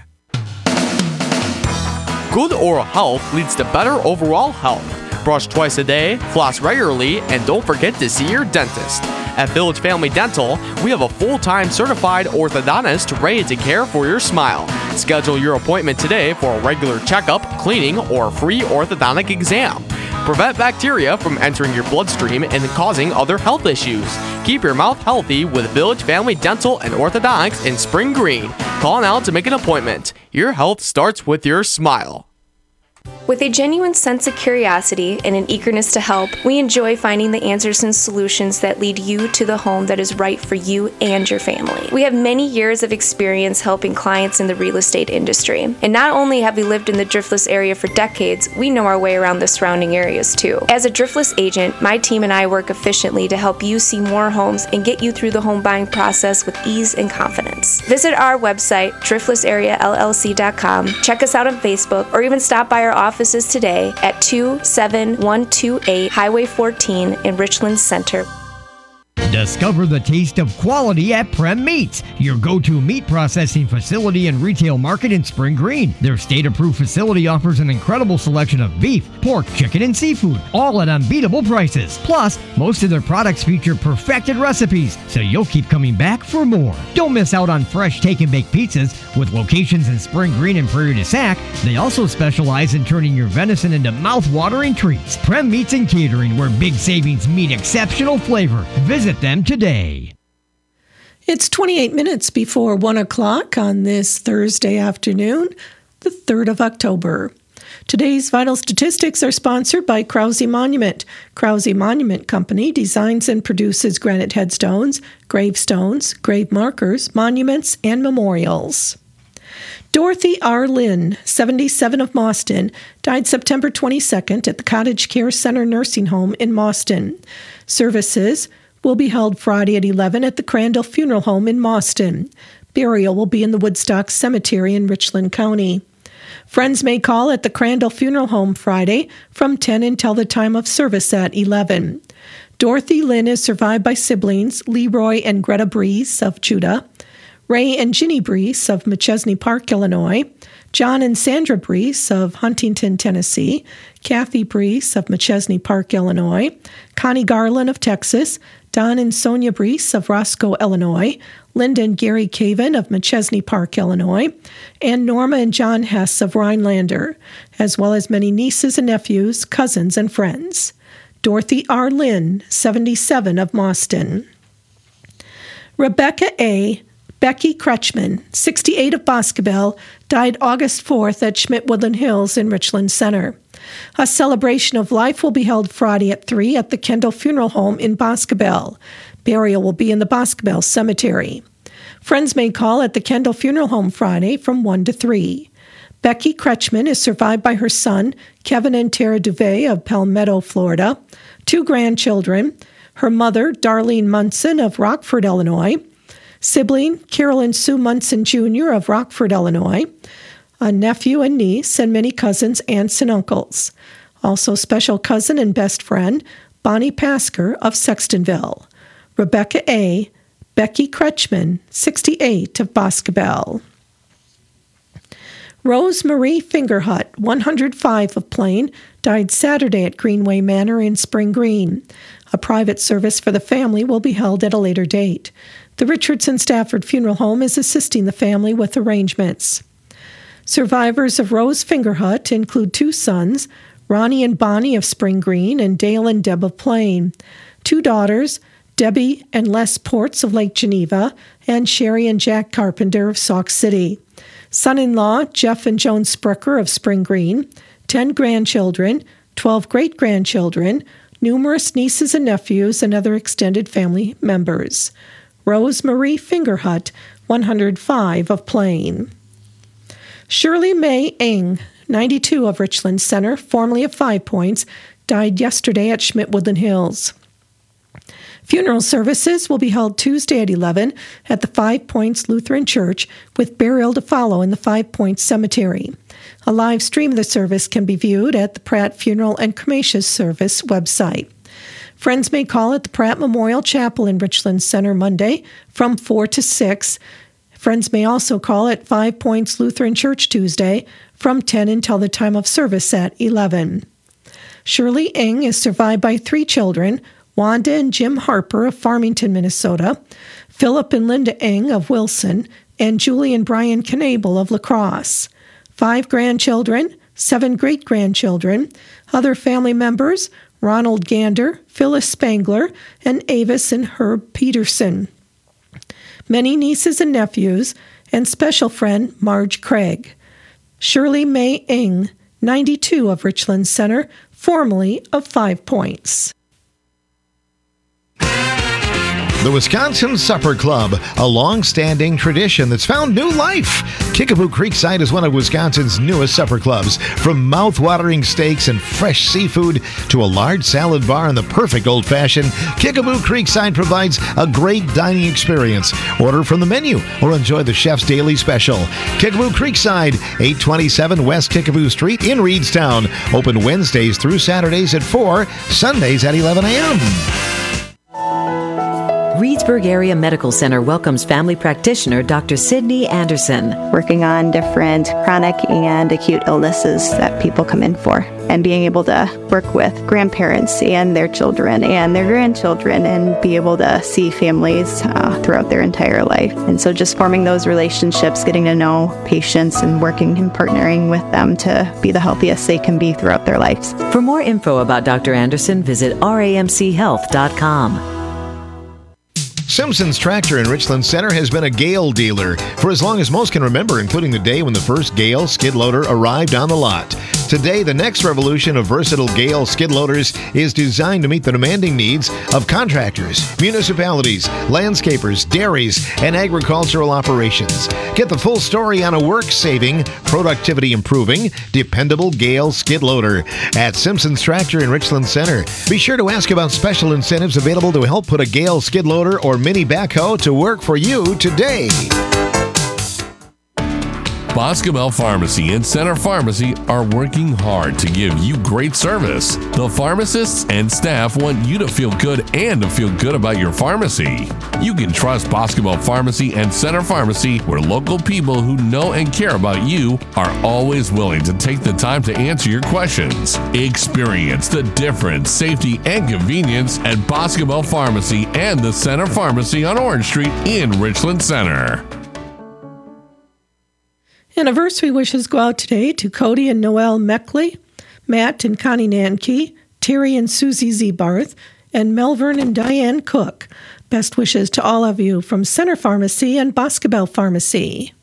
Good oral health leads to better overall health. Brush twice a day, floss regularly, and don't forget to see your dentist. At Village Family Dental, we have a full-time certified orthodontist ready to care for your smile. Schedule your appointment today for a regular checkup, cleaning, or free orthodontic exam. Prevent bacteria from entering your bloodstream and causing other health issues. Keep your mouth healthy with Village Family Dental and Orthodontics in Spring Green. Call now to make an appointment. Your health starts with your smile. With a genuine sense of curiosity and an eagerness to help, we enjoy finding the answers and solutions that lead you to the home that is right for you and your family. We have many years of experience helping clients in the real estate industry. And not only have we lived in the Driftless area for decades, we know our way around the surrounding areas too. As a Driftless agent, my team and I work efficiently to help you see more homes and get you through the home buying process with ease and confidence. Visit our website, driftlessareallc.com, check us out on Facebook, or even stop by our offices today at 27128 Highway 14 in Richland Center. Discover the taste of quality at Prem Meats, your go-to meat processing facility and retail market in Spring Green. Their state-approved facility offers an incredible selection of beef, pork, chicken, and seafood, all at unbeatable prices. Plus, most of their products feature perfected recipes, so you'll keep coming back for more. Don't miss out on fresh take-and-bake pizzas. With locations in Spring Green and Prairie du Sac, they also specialize in turning your venison into mouth-watering treats. Prem Meats and Catering, where big savings meet exceptional flavor. Visit them today. It's 28 minutes before 1 o'clock on this Thursday afternoon, the 3rd of October. Today's vital statistics are sponsored by Krause Monument. Krause Monument Company designs and produces granite headstones, gravestones, grave markers, monuments, and memorials. Dorothy R. Lynn, 77 of Mauston, died September 22nd at the Cottage Care Center Nursing Home in Mauston. Services will be held Friday at 11 at the Crandall Funeral Home in Mauston. Burial will be in the Woodstock Cemetery in Richland County. Friends may call at the Crandall Funeral Home Friday from 10 until the time of service at 11. Dorothy Lynn is survived by siblings Leroy and Greta Brees of Judah, Ray and Ginny Brees of McChesney Park, Illinois, John and Sandra Brees of Huntington, Tennessee, Kathy Brees of McChesney Park, Illinois, Connie Garland of Texas, Don and Sonia Brees of Roscoe, Illinois, Linda and Gary Caven of McChesney Park, Illinois, and Norma and John Hess of Rhinelander, as well as many nieces and nephews, cousins, and friends. Dorothy R. Lynn, 77 of Mauston. Rebecca A. Becky Kretschmann, 68 of Boscobel, died August 4th at Schmidt-Woodland Hills in Richland Center. A celebration of life will be held Friday at 3 at the Kendall Funeral Home in Boscobel. Burial will be in the Boscobel Cemetery. Friends may call at the Kendall Funeral Home Friday from 1 to 3. Becky Kretschmann is survived by her son, Kevin and Tara Duvet of Palmetto, Florida, 2 grandchildren, her mother, Darlene Munson of Rockford, Illinois, sibling, Carolyn Sue Munson Jr. of Rockford, Illinois, a nephew and niece, and many cousins, aunts, and uncles. Also special cousin and best friend, Bonnie Pasker of Sextonville. Rebecca A., Becky Kretschmann, 68 of Boscobel. Rose Marie Fingerhut, 105 of Plain, died Saturday at Greenway Manor in Spring Green. A private service for the family will be held at a later date. The Richardson Stafford Funeral Home is assisting the family with arrangements. Survivors of Rose Fingerhut include 2 sons, Ronnie and Bonnie of Spring Green and Dale and Deb of Plain, 2 daughters, Debbie and Les Ports of Lake Geneva, and Sherry and Jack Carpenter of Sauk City. Son-in-law, Jeff and Joan Sprecher of Spring Green, 10 grandchildren, 12 great-grandchildren, numerous nieces and nephews, and other extended family members. Rose Marie Fingerhut, 105 of Plain. Shirley May Ing, 92 of Richland Center, formerly of 5 Points, died yesterday at Schmidt-Woodland Hills. Funeral services will be held Tuesday at 11 at the 5 Points Lutheran Church, with burial to follow in the 5 Points Cemetery. A live stream of the service can be viewed at the Pratt Funeral and Cremation Service website. Friends may call at the Pratt Memorial Chapel in Richland Center Monday from 4 to 6. Friends may also call at 5 Points Lutheran Church Tuesday from 10 until the time of service at 11. Shirley Ing is survived by 3 children, Wanda and Jim Harper of Farmington, Minnesota, Philip and Linda Ing of Wilson, and Julie and Brian Knabel of La Crosse. 5 grandchildren, 7 great-grandchildren, other family members, Ronald Gander, Phyllis Spangler, and Avis and Herb Peterson. Many nieces and nephews, and special friend Marge Craig. Shirley May Ing, 92 of Richland Center, formerly of 5 Points. The Wisconsin Supper Club, a long-standing tradition that's found new life. Kickapoo Creekside is one of Wisconsin's newest supper clubs. From mouth-watering steaks and fresh seafood to a large salad bar and the perfect old-fashioned, Kickapoo Creekside provides a great dining experience. Order from the menu or enjoy the chef's daily special. Kickapoo Creekside, 827 West Kickapoo Street in Reedstown. Open Wednesdays through Saturdays at 4, Sundays at 11 a.m. Reedsburg Area Medical Center welcomes family practitioner Dr. Sydney Anderson. Working on different chronic and acute illnesses that people come in for, and being able to work with grandparents and their children and their grandchildren and be able to see families throughout their entire life. And so just forming those relationships, getting to know patients and working and partnering with them to be the healthiest they can be throughout their lives. For more info about Dr. Anderson, visit ramchealth.com. Simpson's Tractor in Richland Center has been a Gale dealer for as long as most can remember, including the day when the first Gale skid loader arrived on the lot. Today, the next revolution of versatile Gale skid loaders is designed to meet the demanding needs of contractors, municipalities, landscapers, dairies, and agricultural operations. Get the full story on a work-saving, productivity-improving, dependable Gale skid loader at Simpson's Tractor in Richland Center. Be sure to ask about special incentives available to help put a Gale skid loader or mini backhoe to work for you today. Boscobel Pharmacy and Center Pharmacy are working hard to give you great service. The pharmacists and staff want you to feel good and to feel good about your pharmacy. You can trust Boscobel Pharmacy and Center Pharmacy, where local people who know and care about you are always willing to take the time to answer your questions. Experience the difference, safety, and convenience at Boscobel Pharmacy and the Center Pharmacy on Orange Street in Richland Center. Anniversary wishes go out today to Cody and Noelle Meckley, Matt and Connie Nanke, Terry and Susie Zebarth, and Melvern and Diane Cook. Best wishes to all of you from Center Pharmacy and Boscobel Pharmacy.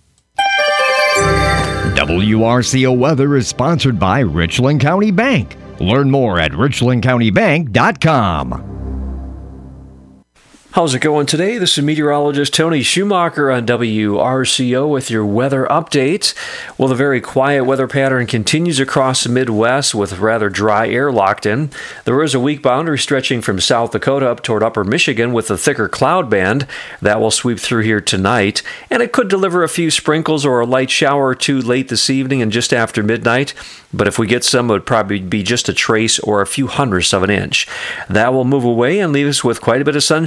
WRCO Weather is sponsored by Richland County Bank. Learn more at richlandcountybank.com. How's it going today? This is meteorologist Tony Schumacher on WRCO with your weather update. Well, the very quiet weather pattern continues across the Midwest with rather dry air locked in. There is a weak boundary stretching from South Dakota up toward upper Michigan with a thicker cloud band that will sweep through here tonight, and it could deliver a few sprinkles or a light shower or two late this evening and just after midnight. But if we get some, it would probably be just a trace or a few hundredths of an inch. That will move away and leave us with quite a bit of sunshine tomorrow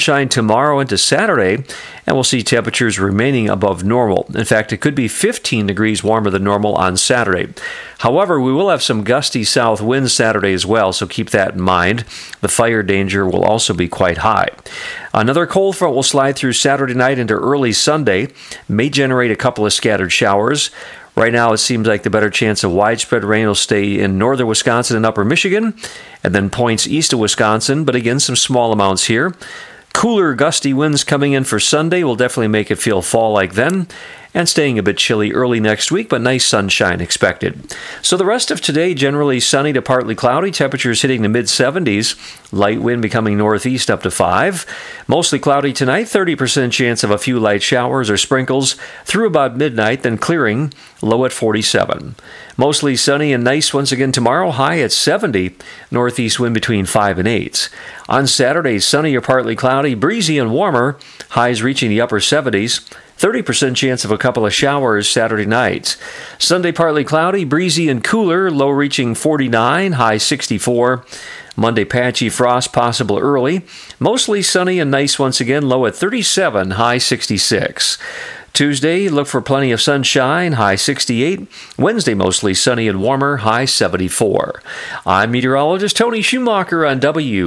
tomorrow into Saturday, and we'll see temperatures remaining above normal. In fact, it could be 15 degrees warmer than normal on Saturday. However, we will have some gusty south winds Saturday as well, so keep that in mind. The fire danger will also be quite high. Another cold front will slide through Saturday night into early Sunday, may generate a couple of scattered showers. Right now, it seems like the better chance of widespread rain will stay in northern Wisconsin and upper Michigan, and then points east of Wisconsin, but again, some small amounts here. Cooler, gusty winds coming in for Sunday will definitely make it feel fall-like then, and staying a bit chilly early next week, but nice sunshine expected. So the rest of today, generally sunny to partly cloudy, temperatures hitting the mid-70s, light wind becoming northeast up to 5. Mostly cloudy tonight, 30% chance of a few light showers or sprinkles through about midnight, then clearing, low at 47. Mostly sunny and nice once again tomorrow, high at 70, northeast wind between 5 and 8. On Saturday, sunny or partly cloudy, breezy and warmer, highs reaching the upper 70s. 30% chance of a couple of showers Saturday night. Sunday, partly cloudy, breezy and cooler, low reaching 49, high 64. Monday, patchy frost possible early. Mostly sunny and nice once again, low at 37, high 66. Tuesday, look for plenty of sunshine, high 68. Wednesday, mostly sunny and warmer, high 74. I'm meteorologist Tony Schumacher on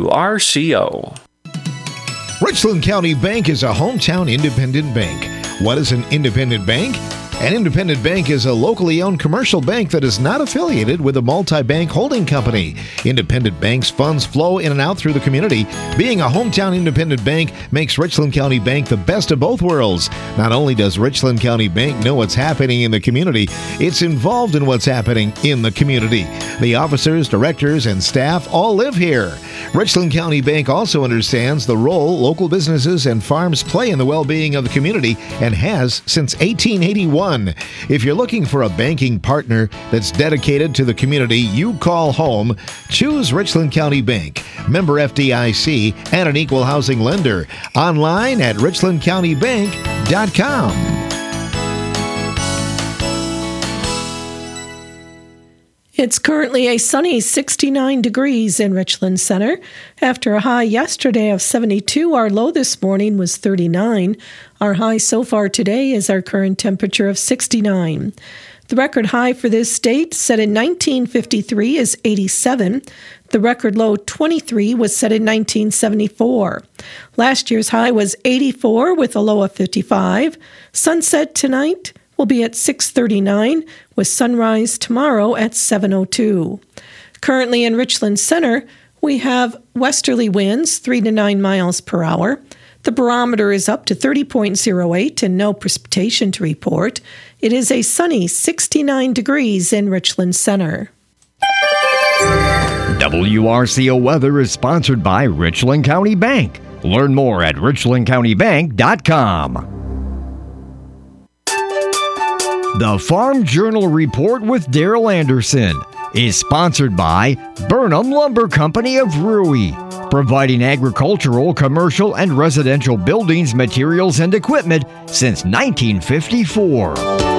WRCO. Richland County Bank is a hometown independent bank. What is an independent bank? An independent bank is a locally owned commercial bank that is not affiliated with a multi-bank holding company. Independent banks' funds flow in and out through the community. Being a hometown independent bank makes Richland County Bank the best of both worlds. Not only does Richland County Bank know what's happening in the community, it's involved in what's happening in the community. The officers, directors, and staff all live here. Richland County Bank also understands the role local businesses and farms play in the well-being of the community and has since 1881. If you're looking for a banking partner that's dedicated to the community you call home, choose Richland County Bank, member FDIC, and an equal housing lender. Online at richlandcountybank.com. It's currently a sunny 69 degrees in Richland Center. After a high yesterday of 72, our low this morning was 39. Our high so far today is our current temperature of 69. The record high for this date, set in 1953, is 87. The record low, 23, was set in 1974. Last year's high was 84 with a low of 55. Sunset tonight will be at 6:39 with sunrise tomorrow at 7:02. Currently in Richland Center, we have westerly winds 3 to 9 miles per hour. The barometer is up to 30.08 and no precipitation to report. It is a sunny 69 degrees in Richland Center. WRCO Weather is sponsored by Richland County Bank. Learn more at richlandcountybank.com. The Farm Journal Report with Daryl Anderson is sponsored by Burnham Lumber Company of Rui, providing agricultural, commercial, and residential buildings, materials, and equipment since 1954.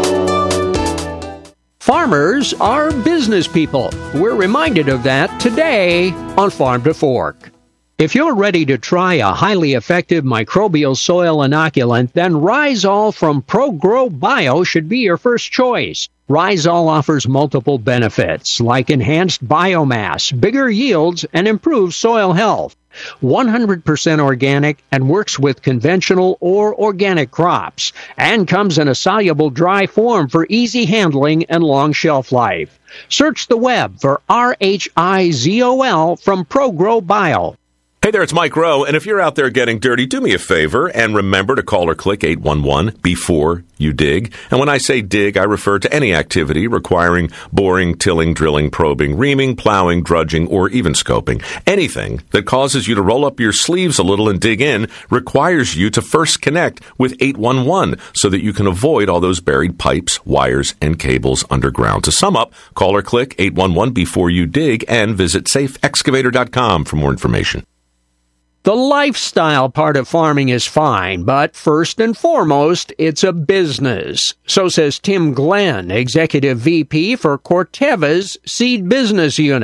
Farmers are business people. We're reminded of that today on Farm to Fork. If you're ready to try a highly effective microbial soil inoculant, then Rhizol from ProGrow Bio should be your first choice. Rhizol offers multiple benefits like enhanced biomass, bigger yields, and improved soil health. 100% organic and works with conventional or organic crops, and comes in a soluble dry form for easy handling and long shelf life. Search the web for RHIZOL from ProGrow Bio. Hey there, it's Mike Rowe, and if you're out there getting dirty, do me a favor and remember to call or click 811 before you dig. And when I say dig, I refer to any activity requiring boring, tilling, drilling, probing, reaming, plowing, drudging, or even scoping. Anything that causes you to roll up your sleeves a little and dig in requires you to first connect with 811 so that you can avoid all those buried pipes, wires, and cables underground. To sum up, call or click 811 before you dig and visit safeexcavator.com for more information. The lifestyle part of farming is fine, but first and foremost, it's a business. So says Tim Glenn, Executive VP for Corteva's Seed Business Unit.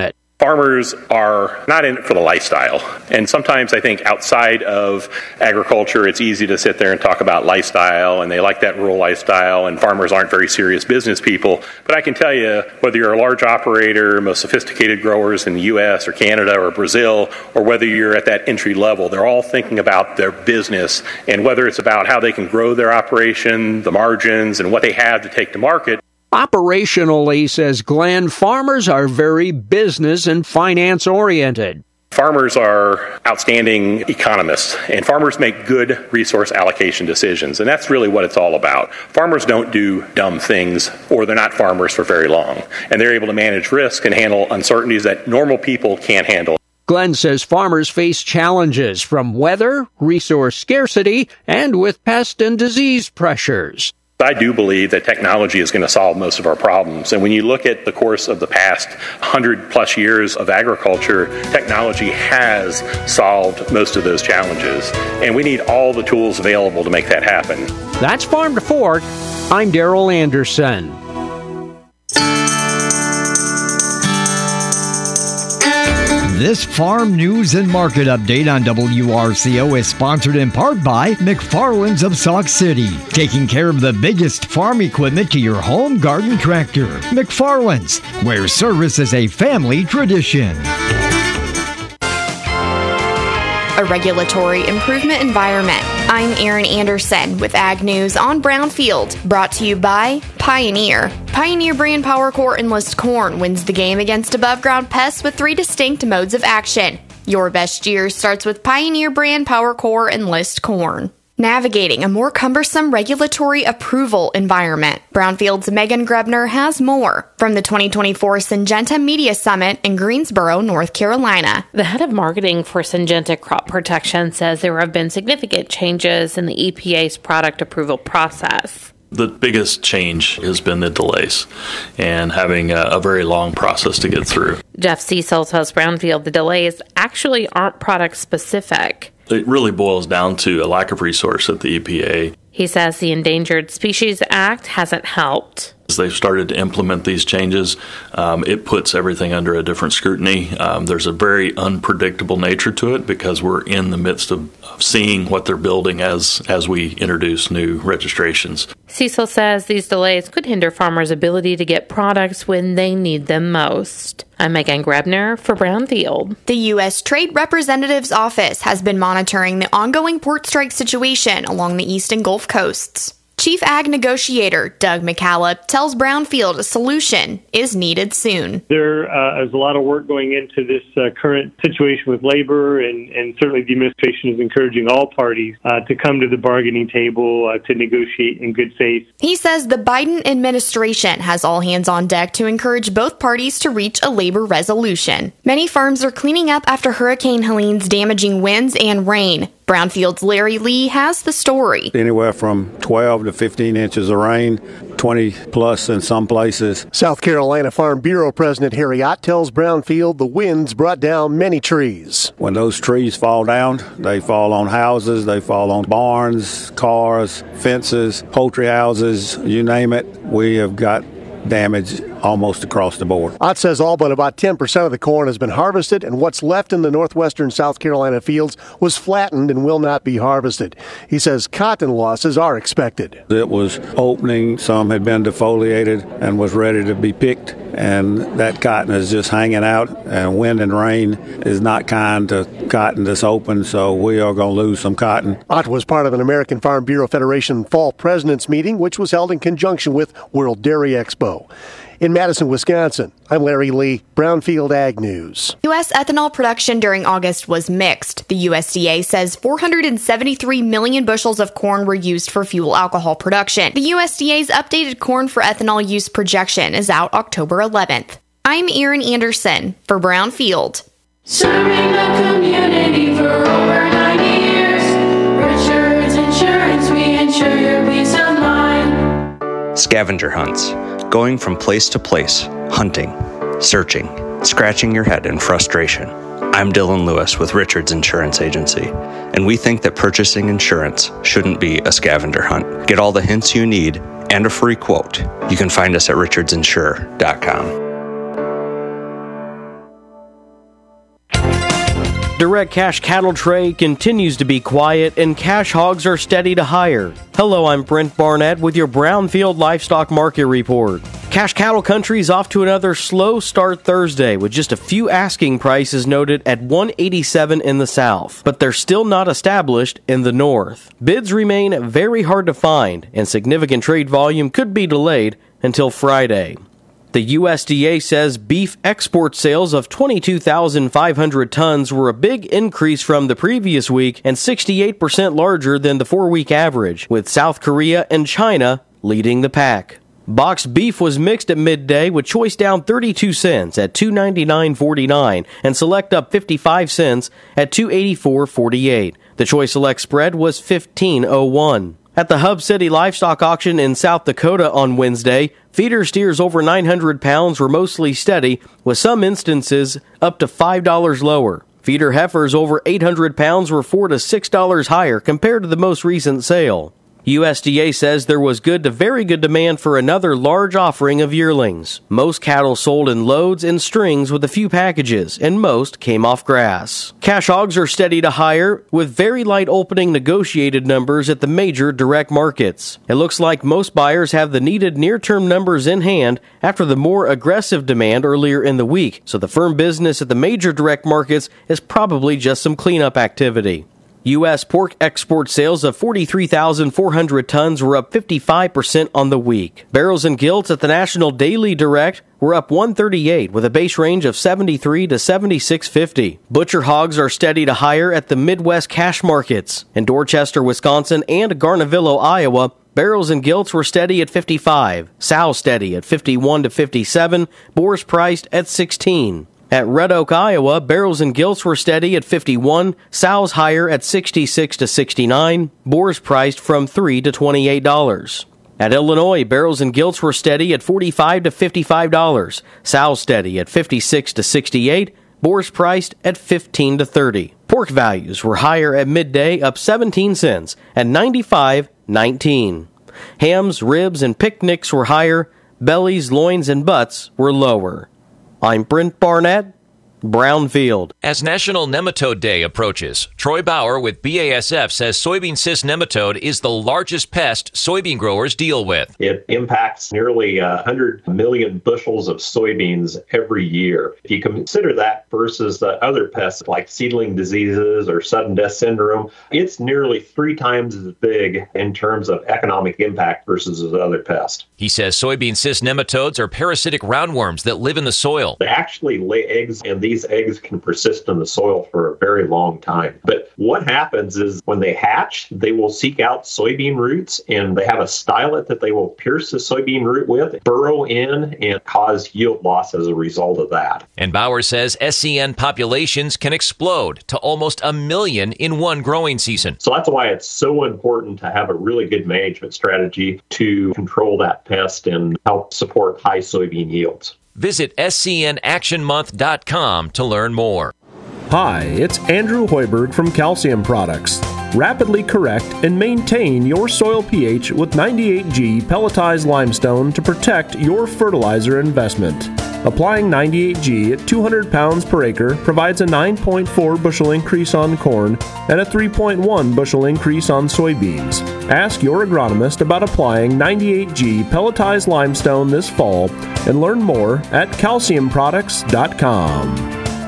Farmers are not in it for the lifestyle. And sometimes I think outside of agriculture, it's easy to sit there and talk about lifestyle, and they like that rural lifestyle, and farmers aren't very serious business people. But I can tell you, whether you're a large operator, most sophisticated growers in the U.S. or Canada or Brazil, or whether you're at that entry level, they're all thinking about their business, and whether it's about how they can grow their operation, the margins, and what they have to take to market. Operationally, says Glenn, farmers are very business and finance oriented. Farmers are outstanding economists, and farmers make good resource allocation decisions, and that's really what it's all about. Farmers don't do dumb things, or they're not farmers for very long, and they're able to manage risk and handle uncertainties that normal people can't handle. Glenn says farmers face challenges from weather, resource scarcity, and with pest and disease pressures. I do believe that technology is going to solve most of our problems. And when you look at the course of the past 100+ years of agriculture, technology has solved most of those challenges. And we need all the tools available to make that happen. That's Farm to Fork. I'm Darrell Anderson. This farm news and market update on WRCO is sponsored in part by McFarland's of Sauk City, taking care of the biggest farm equipment to your home garden tractor. McFarland's, where service is a family tradition. A regulatory improvement environment. I'm Erin Anderson with Ag News on Brownfield, brought to you by Pioneer. Pioneer brand PowerCore Enlist Corn wins the game against above-ground pests with 3 distinct modes of action. Your best year starts with Pioneer brand PowerCore Enlist Corn. Navigating a more cumbersome regulatory approval environment. Brownfield's Megan Grebner has more from the 2024 Syngenta Media Summit in Greensboro, North Carolina. The head of marketing for Syngenta Crop Protection says there have been significant changes in the EPA's product approval process. The biggest change has been the delays and having a very long process to get through. Jeff Cecil tells Brownfield the delays actually aren't product specific. It really boils down to a lack of resource at the EPA. He says the Endangered Species Act hasn't helped. As they've started to implement these changes, it puts everything under a different scrutiny. There's a very unpredictable nature to it because we're in the midst of seeing what they're building as we introduce new registrations. Cecil says these delays could hinder farmers' ability to get products when they need them most. I'm Megan Grebner for Brownfield. The U.S. Trade Representative's Office has been monitoring the ongoing port strike situation along the East and Gulf coasts. Chief Ag Negotiator Doug McCallop tells Brownfield a solution is needed soon. There is a lot of work going into this current situation with labor, and certainly the administration is encouraging all parties to come to the bargaining table to negotiate in good faith. He says the Biden administration has all hands on deck to encourage both parties to reach a labor resolution. Many farms are cleaning up after Hurricane Helene's damaging winds and rain. Brownfield's Larry Lee has the story. Anywhere from 12 to 15 inches of rain, 20 plus in some places. South Carolina Farm Bureau President Harry Ott tells Brownfield the winds brought down many trees. When those trees fall down, they fall on houses, they fall on barns, cars, fences, poultry houses, you name it. We have got damage almost across the board. Ott says all but about 10% of the corn has been harvested, and what's left in the northwestern South Carolina fields was flattened and will not be harvested. He says cotton losses are expected. It was opening, some had been defoliated and was ready to be picked, and that cotton is just hanging out, and wind and rain is not kind to cotton that's open, so we are going to lose some cotton. Ott was part of an American Farm Bureau Federation Fall Presidents Meeting, which was held in conjunction with World Dairy Expo. In Madison, Wisconsin, I'm Larry Lee, Brownfield Ag News. U.S. ethanol production during August was mixed. The USDA says 473 million bushels of corn were used for fuel alcohol production. The USDA's updated corn for ethanol use projection is out October 11th. I'm Erin Anderson for Brownfield. Serving the community for over 90 years. Richards Insurance, we insure your peace of mind. Scavenger hunts. Going from place to place, hunting, searching, scratching your head in frustration. I'm Dylan Lewis with Richards Insurance Agency, and we think that purchasing insurance shouldn't be a scavenger hunt. Get all the hints you need and a free quote. You can find us at richardsinsure.com. direct cash cattle trade continues to be quiet and cash hogs are steady to higher. Hello, I'm Brent Barnett with your Brownfield Livestock Market Report. Cash cattle country is off to another slow start Thursday with just a few asking prices noted at $187 in the south, but they're still not established in the north. Bids remain very hard to find and significant trade volume could be delayed until Friday. The USDA says beef export sales of 22,500 tons were a big increase from the previous week and 68% larger than the 4-week average, with South Korea and China leading the pack. Boxed beef was mixed at midday with choice down 32 cents at $299.49 and select up 55 cents at $284.48. The choice select spread was $15.01. At the Hub City Livestock Auction in South Dakota on Wednesday, feeder steers over 900 pounds were mostly steady, with some instances up to $5 lower. Feeder heifers over 800 pounds were $4 to $6 higher compared to the most recent sale. USDA says there was good to very good demand for another large offering of yearlings. Most cattle sold in loads and strings with a few packages, and most came off grass. Cash hogs are steady to higher, with very light opening negotiated numbers at the major direct markets. It looks like most buyers have the needed near-term numbers in hand after the more aggressive demand earlier in the week, so the firm business at the major direct markets is probably just some cleanup activity. U.S. pork export sales of 43,400 tons were up 55% on the week. Barrels and gilts at the National Daily Direct were up 138 with a base range of 73 to 76.50. Butcher hogs are steady to higher at the Midwest cash markets. In Dorchester, Wisconsin and Garnavillo, Iowa, barrels and gilts were steady at 55, sow steady at 51 to 57, boars priced at 16. At Red Oak, Iowa, barrels and gilts were steady at 51, sows higher at 66 to 69, boars priced from $3 to $28. At Illinois, barrels and gilts were steady at $45 to $55, sows steady at 56 to 68, boars priced at 15 to 30. Pork values were higher at midday, up 17 cents at 95.19. Hams, ribs, and picnics were higher. Bellies, loins, and butts were lower. I'm Brent Barnett, Brownfield. As National Nematode Day approaches, Troy Bauer with BASF says soybean cyst nematode is the largest pest soybean growers deal with. It impacts nearly 100 million bushels of soybeans every year. If you consider that versus the other pests like seedling diseases or sudden death syndrome, it's nearly 3 times as big in terms of economic impact versus the other pest. He says soybean cyst nematodes are parasitic roundworms that live in the soil. They actually lay eggs, and these eggs can persist in the soil for a very long time. But what happens is when they hatch, they will seek out soybean roots, and they have a stylet that they will pierce the soybean root with, burrow in, and cause yield loss as a result of that. And Bauer says SCN populations can explode to almost 1 million in one growing season. So that's why it's so important to have a really good management strategy to control that pest and help support high soybean yields. Visit scnactionmonth.com to learn more. Hi, it's Andrew Hoiberg from Calcium Products. Rapidly correct and maintain your soil pH with 98G pelletized limestone to protect your fertilizer investment. Applying 98G at 200 pounds per acre provides a 9.4 bushel increase on corn and a 3.1 bushel increase on soybeans. Ask your agronomist about applying 98G pelletized limestone this fall and learn more at calciumproducts.com.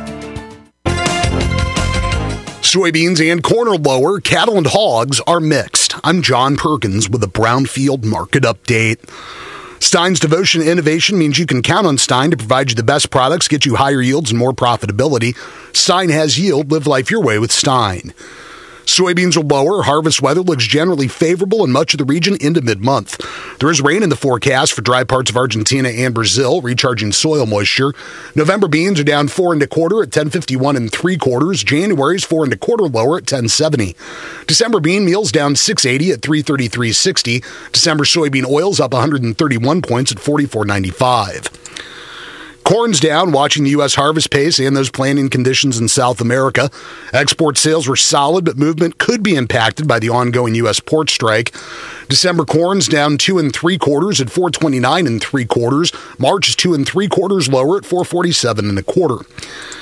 Soybeans and corn are lower, cattle and hogs are mixed. I'm John Perkins with a Brownfield Market Update. Stein's devotion to innovation means you can count on Stein to provide you the best products, get you higher yields and more profitability. Stein has yield. Live life your way with Stein. Soybeans are lower. Harvest weather looks generally favorable in much of the region into mid-month. There is rain in the forecast for dry parts of Argentina and Brazil, recharging soil moisture. November beans are down 4 1/4 at 10.51 3/4. January's 4 1/4 lower at 10.70. December bean meal's down 6.80 at 333.60. December soybean oil's up 131 points at 44.95. Corn's down, watching the U.S. harvest pace and those planting conditions in South America. Export sales were solid, but movement could be impacted by the ongoing U.S. port strike. December corn's down 2 3/4 at 429 3/4. March is 2 3/4 lower at 447 1/4.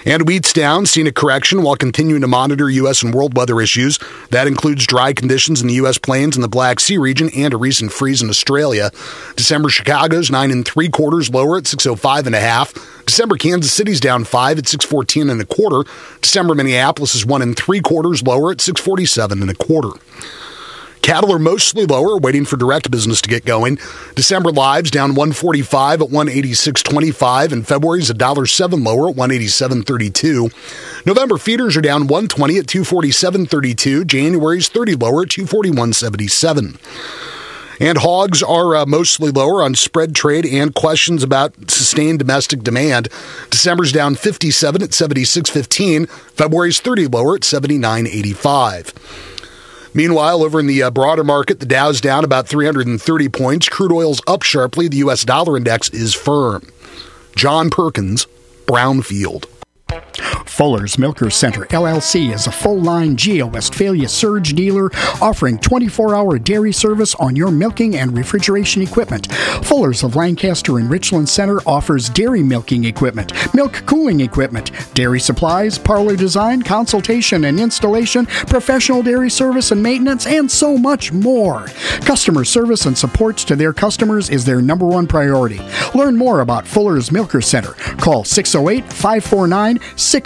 And wheat's down, seeing a correction while continuing to monitor U.S. and world weather issues. That includes dry conditions in the U.S. plains and the Black Sea region and a recent freeze in Australia. December Chicago's 9 3/4 lower at 605.5. December Kansas City's down 5 at 614.25. December Minneapolis is 1 3/4 lower at 647.25. Cattle are mostly lower, waiting for direct business to get going. December lives down 145 at 186.25, and February's $1.07 lower at 187.32. November feeders are down 120 at 247.32. January's 30 lower at 241.77. And hogs are mostly lower on spread trade and questions about sustained domestic demand. December's down 57 at 76.15. February's 30 lower at 79.85. Meanwhile, over in the broader market, the Dow's down about 330 points. Crude oil's up sharply. The U.S. dollar index is firm. John Perkins, Brownfield. Fuller's Milker Center, LLC is a full-line Geo Westphalia surge dealer offering 24-hour dairy service on your milking and refrigeration equipment. Fuller's of Lancaster and Richland Center offers dairy milking equipment, milk cooling equipment, dairy supplies, parlor design, consultation and installation, professional dairy service and maintenance, and so much more. Customer service and support to their customers is their number one priority. Learn more about Fuller's Milker Center. Call 608-549-6490.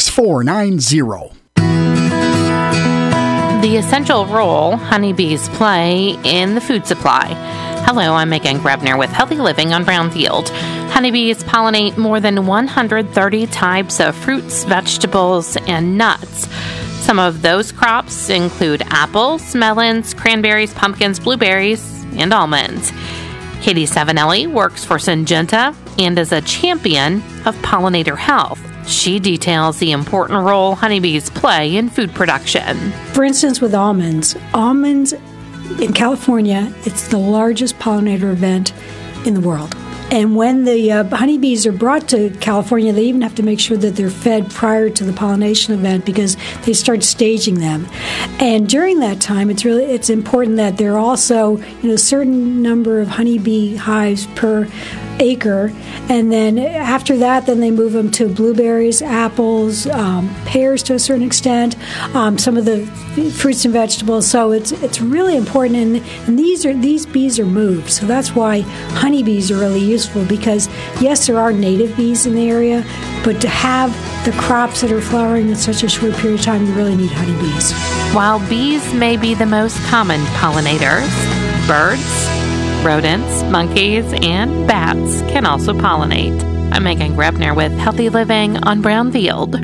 The essential role honeybees play in the food supply. Hello, I'm Megan Grebner with Healthy Living on Brownfield. Honeybees pollinate more than 130 types of fruits, vegetables, and nuts. Some of those crops include apples, melons, cranberries, pumpkins, blueberries, and almonds. Katie Savinelli works for Syngenta and is a champion of pollinator health. She details the important role honeybees play in food production. For instance, with almonds in California, it's the largest pollinator event in the world. And when the honeybees are brought to California, they even have to make sure that they're fed prior to the pollination event because they start staging them. And during that time, it's important that there are also a certain number of honeybee hives per acre, and then after that, then they move them to blueberries, apples, pears to a certain extent, some of the fruits and vegetables. So it's really important, and these bees are moved. So that's why honeybees are really useful because yes, there are native bees in the area, but to have the crops that are flowering in such a short period of time, you really need honeybees. While bees may be the most common pollinators, birds, rodents, monkeys, and bats can also pollinate. I'm Megan Grebner with Healthy Living on Brownfield.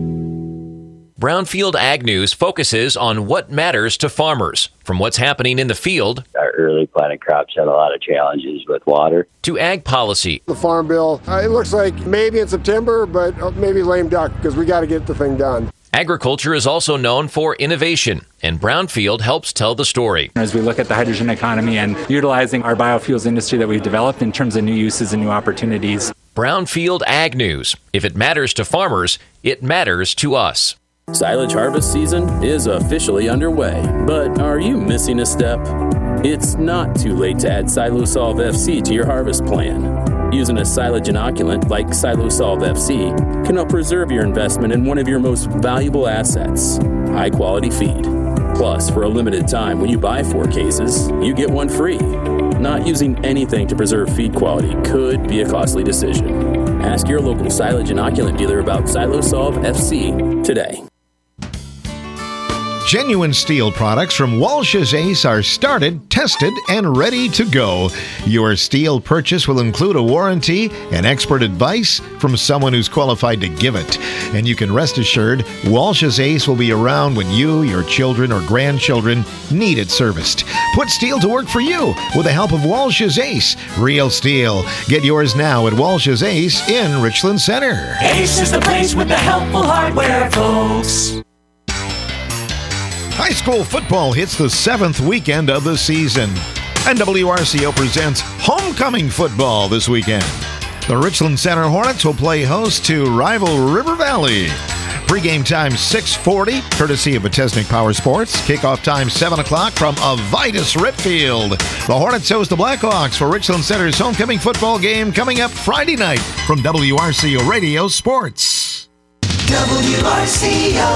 Brownfield Ag News focuses on what matters to farmers, from what's happening in the field. Our early planted crops had a lot of challenges with water. To ag policy. The Farm Bill, it looks like maybe in September, but maybe lame duck because we got to get the thing done. Agriculture is also known for innovation, and Brownfield helps tell the story. As we look at the hydrogen economy and utilizing our biofuels industry that we've developed in terms of new uses and new opportunities. Brownfield Ag News. If it matters to farmers, it matters to us. Silage harvest season is officially underway, but are you missing a step? It's not too late to add Silosolv FC to your harvest plan. Using a silage inoculant like Silosolv FC can help preserve your investment in one of your most valuable assets, high-quality feed. Plus, for a limited time, when you buy 4 cases, you get 1 free. Not using anything to preserve feed quality could be a costly decision. Ask your local silage inoculant dealer about Silosolv FC today. Genuine steel products from Walsh's Ace are started, tested, and ready to go. Your steel purchase will include a warranty and expert advice from someone who's qualified to give it. And you can rest assured, Walsh's Ace will be around when you, your children, or grandchildren need it serviced. Put steel to work for you with the help of Walsh's Ace. Real steel. Get yours now at Walsh's Ace in Richland Center. Ace is the place with the helpful hardware, folks. High school football hits the 7th weekend of the season, and WRCO presents homecoming football this weekend. The Richland Center Hornets will play host to rival River Valley. Pre-game time 6:40, courtesy of Atesnik Power Sports. Kickoff time 7 o'clock from Avitus Ripfield. The Hornets host the Blackhawks for Richland Center's homecoming football game coming up Friday night from WRCO Radio Sports. WRCO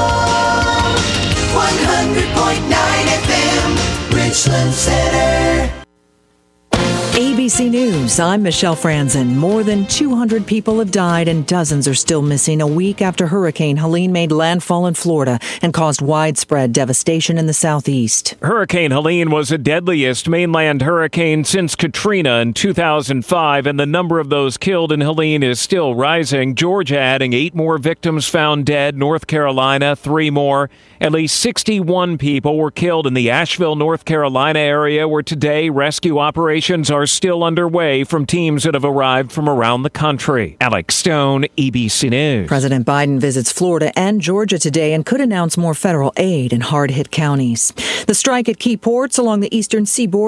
100.9 FM, Richland Center. ABC News, I'm Michelle Franzen. More than 200 people have died and dozens are still missing a week after Hurricane Helene made landfall in Florida and caused widespread devastation in the southeast. Hurricane Helene was the deadliest mainland hurricane since Katrina in 2005, and the number of those killed in Helene is still rising. Georgia adding 8 more victims found dead, North Carolina 3 more. At least 61 people were killed in the Asheville, North Carolina area, where today rescue operations are still underway from teams that have arrived from around the country. Alex Stone, ABC News. President Biden visits Florida and Georgia today and could announce more federal aid in hard-hit counties. The strike at key ports along the eastern seaboard